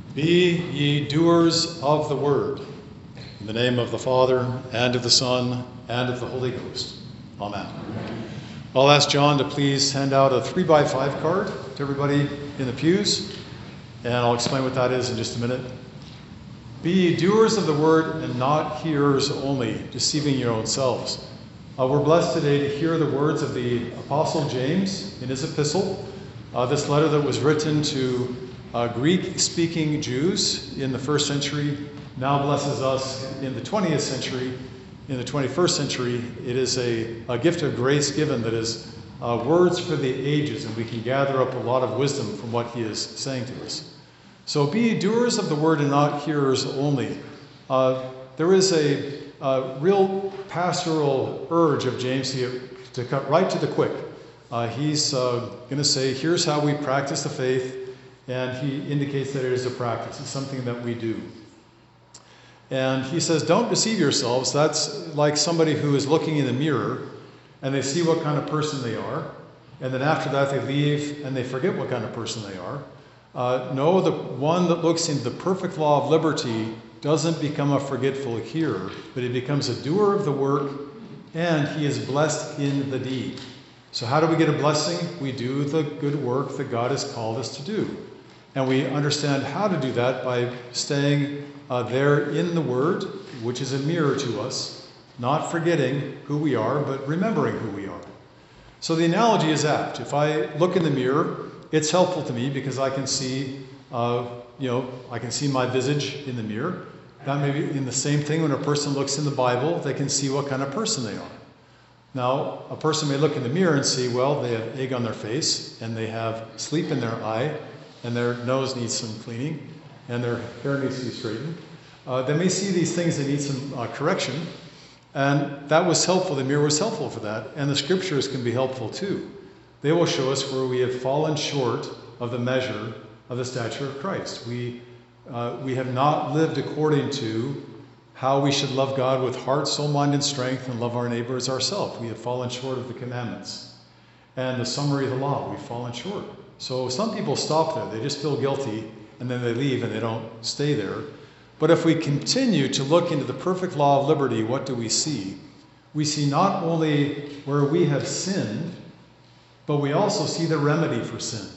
Be ye doers of the word, in the name of the Father, and of the Son, and of the Holy Ghost. Amen. I'll ask John to please hand out a 3x5 card to everybody in the pews, and I'll explain what that is in just a minute. Be ye doers of the word and not hearers only, deceiving your own selves. We're blessed today to hear the words of the Apostle James in his epistle, this letter that was written to Greek-speaking Jews in the first century now blesses us in the 20th century. In the 21st century, it is a gift of grace given that is words for the ages, and we can gather up a lot of wisdom from what he is saying to us. So be doers of the word and not hearers only. There is a real pastoral urge of James here to cut right to the quick. He's going to say, here's how we practice the faith, and he indicates that it is a practice. It's something that we do. And he says, don't deceive yourselves. That's like somebody who is looking in the mirror and they see what kind of person they are. And then after that, they leave and they forget what kind of person they are. No, the one that looks into the perfect law of liberty doesn't become a forgetful hearer, but he becomes a doer of the work, and he is blessed in the deed. So how do we get a blessing? We do the good work that God has called us to do. And we understand how to do that by staying there in the Word, which is a mirror to us, not forgetting who we are, but remembering who we are. So the analogy is apt. If I look in the mirror, it's helpful to me because I can see, I can see my visage in the mirror. That may be in the same thing when a person looks in the Bible, they can see what kind of person they are. Now, a person may look in the mirror and see, well, they have egg on their face, and they have sleep in their eye, and their nose needs some cleaning, and their hair needs to be straightened. They may see these things that need some correction, and that was helpful. The mirror was helpful for that, and the scriptures can be helpful too. They will show us where we have fallen short of the measure of the stature of Christ. We have not lived according to how we should love God with heart, soul, mind, and strength, and love our neighbor as ourselves. We have fallen short of the commandments. And the summary of the law, we've fallen short. So some people stop there. They just feel guilty, and then they leave, and they don't stay there. But if we continue to look into the perfect law of liberty, what do we see? We see not only where we have sinned, but we also see the remedy for sin.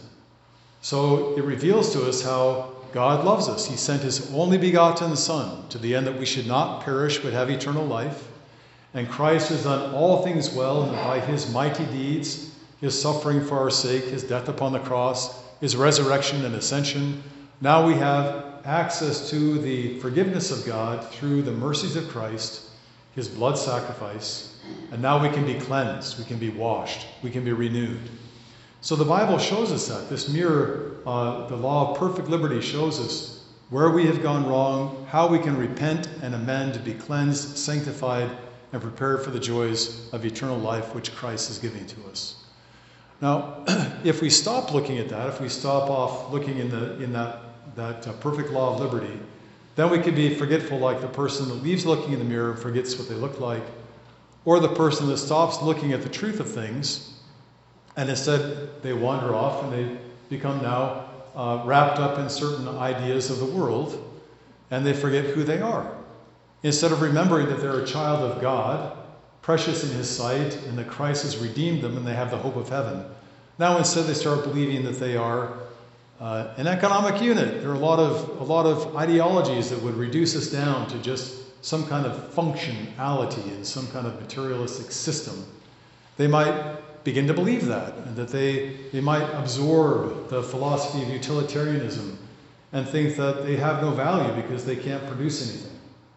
So it reveals to us how God loves us. He sent his only begotten Son to the end that we should not perish but have eternal life. And Christ has done all things well, and by his mighty deeds, his suffering for our sake, his death upon the cross, his resurrection and ascension, now we have access to the forgiveness of God through the mercies of Christ, his blood sacrifice, and now we can be cleansed, we can be washed, we can be renewed. So the Bible shows us that. This mirror, the law of perfect liberty, shows us where we have gone wrong, how we can repent and amend to be cleansed, sanctified, and prepared for the joys of eternal life which Christ is giving to us. Now, if we stop looking at that, if we stop off looking in that perfect law of liberty, then we could be forgetful like the person that leaves looking in the mirror and forgets what they look like, or the person that stops looking at the truth of things, and instead they wander off and they become now wrapped up in certain ideas of the world, and they forget who they are. Instead of remembering that they're a child of God, precious in his sight, and that Christ has redeemed them and they have the hope of heaven. Now instead they start believing that they are an economic unit. There are a lot of ideologies that would reduce us down to just some kind of functionality in some kind of materialistic system. They might begin to believe that, and that they might absorb the philosophy of utilitarianism and think that they have no value because they can't produce anything.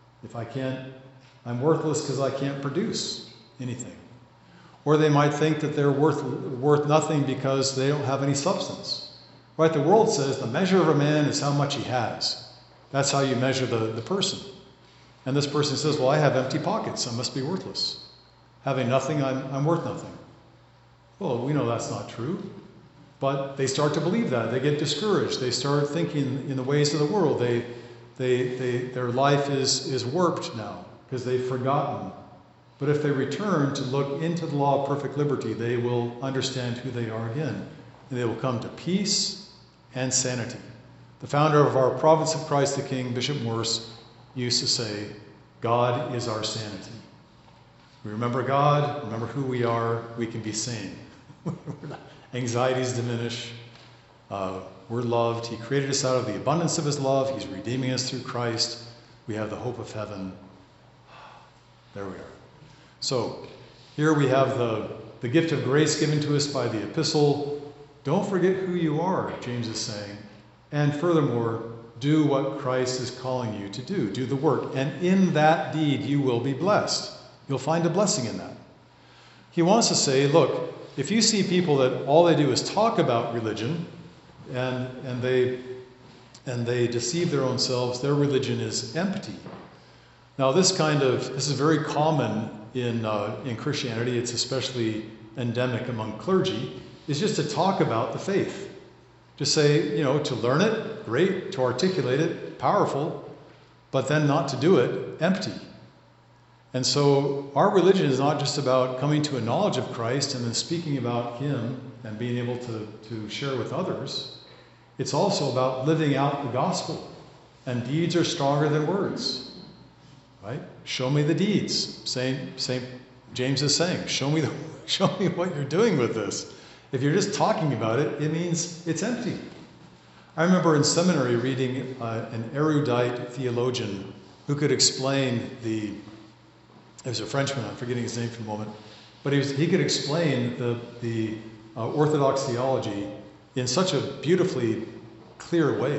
I'm worthless because I can't produce anything. Or they might think that they're worth nothing because they don't have any substance. Right? The world says the measure of a man is how much he has. That's how you measure the person. And this person says, well, I have empty pockets, I must be worthless. Having nothing, I'm worth nothing. Well, we know that's not true. But they start to believe that. They get discouraged. They start thinking in the ways of the world. Their life is warped now because they've forgotten. But if they return to look into the law of perfect liberty, they will understand who they are again. And they will come to peace and sanity. The founder of our Province of Christ the King, Bishop Morse, used to say, God is our sanity. We remember God, remember who we are, we can be sane. Anxieties diminish. We're loved. He created us out of the abundance of his love. He's redeeming us through Christ. We have the hope of heaven. There we are. So here we have the gift of grace given to us by the epistle. Don't forget who you are, James is saying. And furthermore, do what Christ is calling you to do. Do the work. And in that deed, you will be blessed. You'll find a blessing in that. He wants to say, look, if you see people that all they do is talk about religion and they deceive their own selves, their religion is empty. Now this is very common in Christianity. It's especially endemic among clergy, is just to talk about the faith. Just say, to learn it, great, to articulate it, powerful, but then not to do it, empty. And so our religion is not just about coming to a knowledge of Christ and then speaking about him and being able to share with others. It's also about living out the gospel. And deeds are stronger than words. Right? Show me the deeds. Saint James is saying, show me what you're doing with this. If you're just talking about it, it means it's empty. I remember in seminary reading an erudite theologian who could explain he was a Frenchman, I'm forgetting his name for the moment, but he could explain the Orthodox theology in such a beautifully clear way.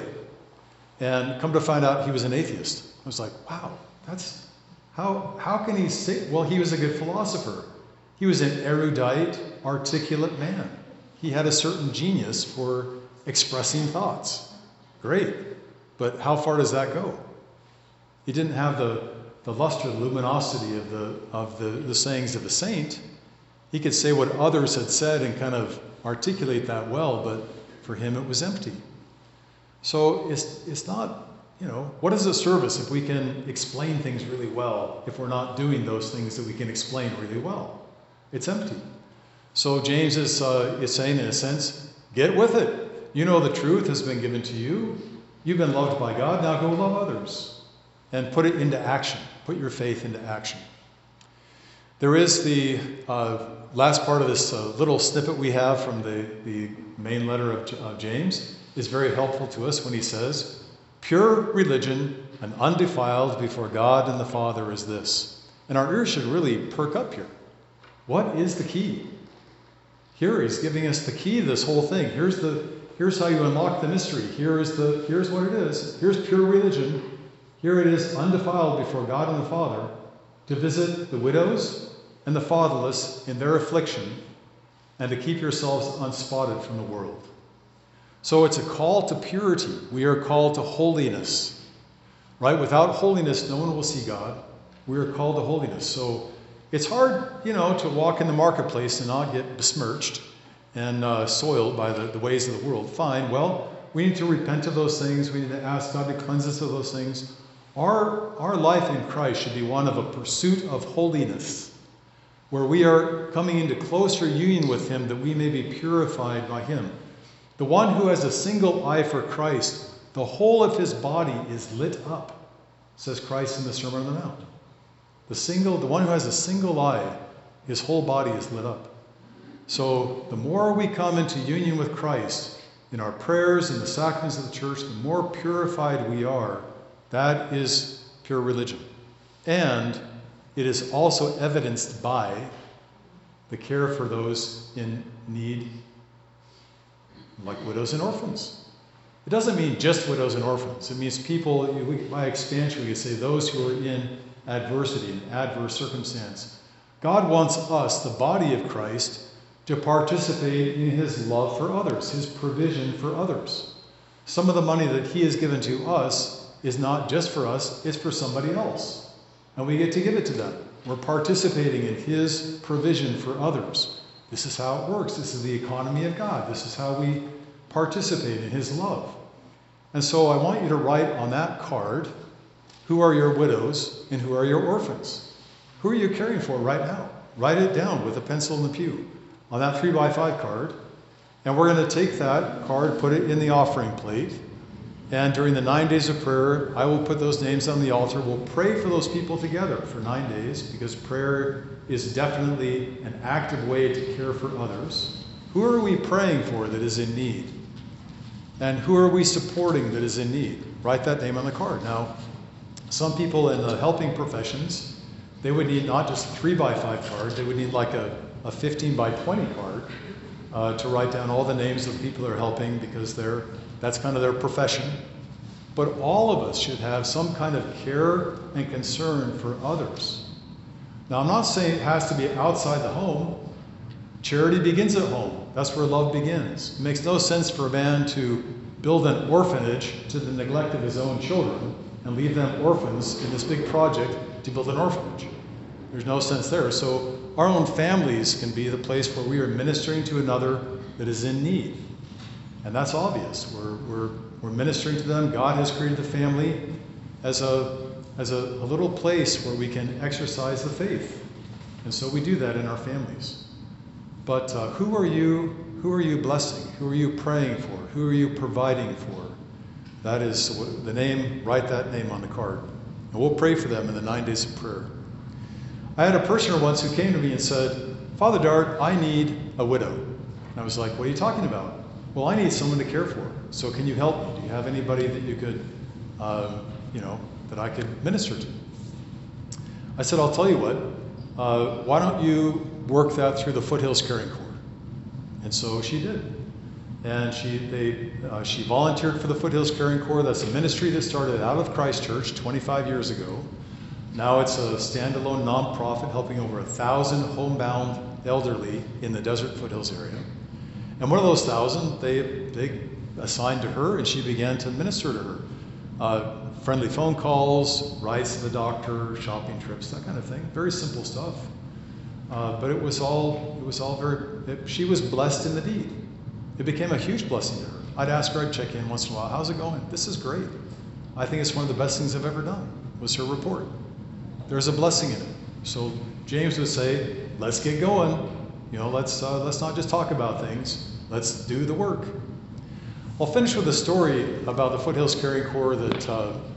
And come to find out he was an atheist. I was like, wow, that's, how can he say, well, he was a good philosopher. He was an erudite, articulate man. He had a certain genius for expressing thoughts. Great, but how far does that go? He didn't have the luster, the luminosity of the sayings of a saint. He could say what others had said and kind of articulate that well, but for him it was empty. So it's not, what is a service if we can explain things really well, if we're not doing those things that we can explain really well? It's empty. So James is saying, in a sense, get with it. The truth has been given to you. You've been loved by God. Now go love others and put it into action. Put your faith into action. There is the last part of this little snippet we have from the main letter of James is very helpful to us when he says, pure religion and undefiled before God and the Father is this. And our ears should really perk up here. What is the key? Here he's giving us the key to this whole thing. Here's how you unlock the mystery. Here's what it is. Here's pure religion. Here it is, undefiled before God and the Father, to visit the widows and the fatherless in their affliction, and to keep yourselves unspotted from the world. So it's a call to purity. We are called to holiness. Right? Without holiness, no one will see God. We are called to holiness. So it's hard, to walk in the marketplace and not get besmirched and soiled by the ways of the world. Fine. Well, we need to repent of those things. We need to ask God to cleanse us of those things. Our life in Christ should be one of a pursuit of holiness, where we are coming into closer union with him that we may be purified by him. The one who has a single eye for Christ, the whole of his body is lit up, says Christ in the Sermon on the Mount. The one who has a single eye, his whole body is lit up. So the more we come into union with Christ in our prayers and the sacraments of the church, the more purified we are. That is pure religion. And it is also evidenced by the care for those in need, like widows and orphans. It doesn't mean just widows and orphans. It means people, by expansion, we could say those who are in adversity, in adverse circumstance. God wants us, the body of Christ, to participate in his love for others, his provision for others. Some of the money that he has given to us is not just for us, it's for somebody else. And we get to give it to them. We're participating in his provision for others. This is how it works. This is the economy of God. This is how we participate in his love. And so I want you to write on that card, who are your widows and who are your orphans? Who are you caring for right now? Write it down with a pencil in the pew on that 3x5 card. And we're going to take that card, put it in the offering plate, And during the 9 days of prayer, I will put those names on the altar. We'll pray for those people together for 9 days, because prayer is definitely an active way to care for others. Who are we praying for that is in need? And who are we supporting that is in need? Write that name on the card. Now, some people in the helping professions, they would need not just a 3x5 card, they would need like a 15x20 card to write down all the names of people they're helping, because that's kind of their profession. But all of us should have some kind of care and concern for others. Now, I'm not saying it has to be outside the home. Charity begins at home. That's where love begins. It makes no sense for a man to build an orphanage to the neglect of his own children and leave them orphans in this big project to build an orphanage. There's no sense there. So our own families can be the place where we are ministering to another that is in need. And that's obvious. We're ministering to them. God has created the family as a little place where we can exercise the faith. And so we do that in our families. But who are you blessing? Who are you praying for? Who are you providing for? That is the name. Write that name on the card. And we'll pray for them in the 9 days of prayer. I had a parishioner once who came to me and said, Father Dart, I need a widow. And I was like, what are you talking about? Well, I need someone to care for. So can you help me? Do you have anybody that you could, that I could minister to? I said, I'll tell you what. Why don't you work that through the Foothills Caring Corps? And so she did. And she volunteered for the Foothills Caring Corps. That's a ministry that started out of Christchurch 25 years ago. Now it's a standalone nonprofit helping over 1,000 homebound elderly in the Desert Foothills area. And one of those 1,000, they assigned to her, and she began to minister to her. Friendly phone calls, rides to the doctor, shopping trips, that kind of thing. Very simple stuff. But it was all she was blessed in the deed. It became a huge blessing to her. I'd ask her, I'd check in once in a while, how's it going? This is great. I think it's one of the best things I've ever done, was her report. There's a blessing in it. So James would say, let's get going. Let's not just talk about things. Let's do the work. I'll finish with a story about the Foothills Caring Corps that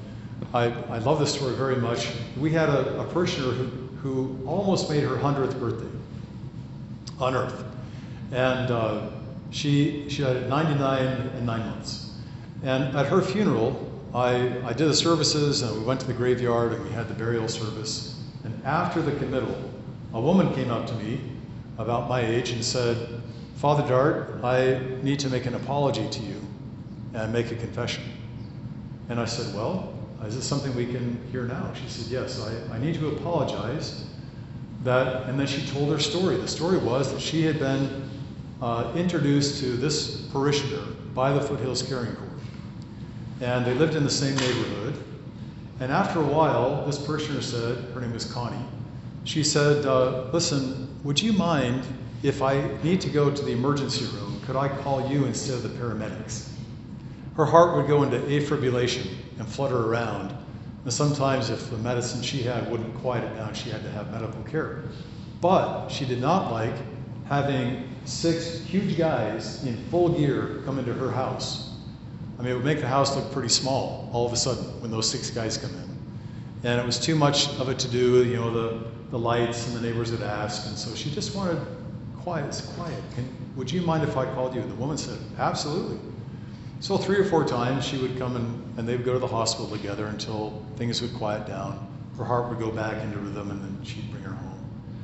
I love this story very much. We had a parishioner who almost made her 100th birthday on earth. And she had 99 and 9 months. And at her funeral, I did the services, and we went to the graveyard, and we had the burial service. And after the committal, a woman came up to me about my age and said, Father Dart, I need to make an apology to you and make a confession. And I said, well, is this something we can hear now? She said, yes, I need to apologize. And then she told her story. The story was that she had been introduced to this parishioner by the Foothills Caring Corps. And they lived in the same neighborhood. And after a while, this parishioner said, her name was Connie, she said, listen, would you mind if I need to go to the emergency room, could I call you instead of the paramedics? Her heart would go into afibrillation and flutter around. And sometimes if the medicine she had wouldn't quiet it down, she had to have medical care. But she did not like having 6 huge guys in full gear come into her house. I mean, it would make the house look pretty small all of a sudden when those 6 guys come in. And it was too much of it to do, the lights, and the neighbors would ask. And so she just wanted quiet. It's quiet. Would you mind if I called you? And the woman said, absolutely. So 3 or 4 times she would come and they would go to the hospital together until things would quiet down. Her heart would go back into rhythm, and then she'd bring her home.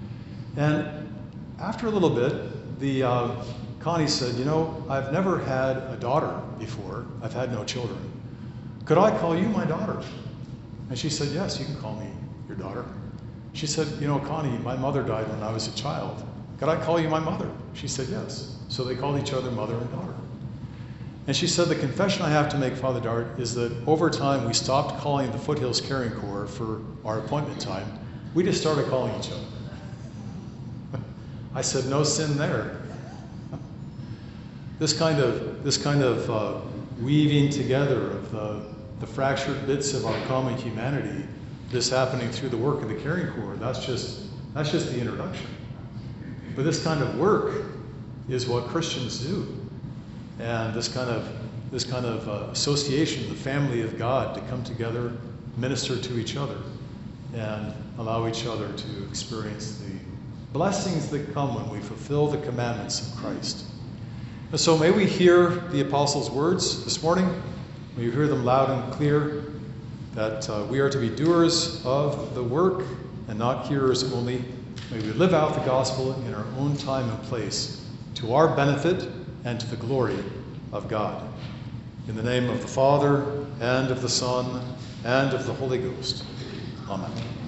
And after a little bit, Connie said, I've never had a daughter before. I've had no children. Could I call you my daughter? And she said, yes, you can call me your daughter. She said, Connie, my mother died when I was a child. Could I call you my mother? She said, yes. So they called each other mother and daughter. And she said, the confession I have to make, Father Dart, is that over time we stopped calling the Foothills Caring Corps for our appointment time. We just started calling each other. I said, no sin there. This kind of weaving together of the fractured bits of our common humanity, this happening through the work of the Caring Corps, that's just the introduction. But this kind of work is what Christians do. And this kind this kind of association, the family of God, to come together, minister to each other, and allow each other to experience the blessings that come when we fulfill the commandments of Christ. And so may we hear the apostles' words this morning. May you hear them loud and clear, that we are to be doers of the work and not hearers only. May we live out the gospel in our own time and place, to our benefit and to the glory of God. In the name of the Father, and of the Son, and of the Holy Ghost. Amen.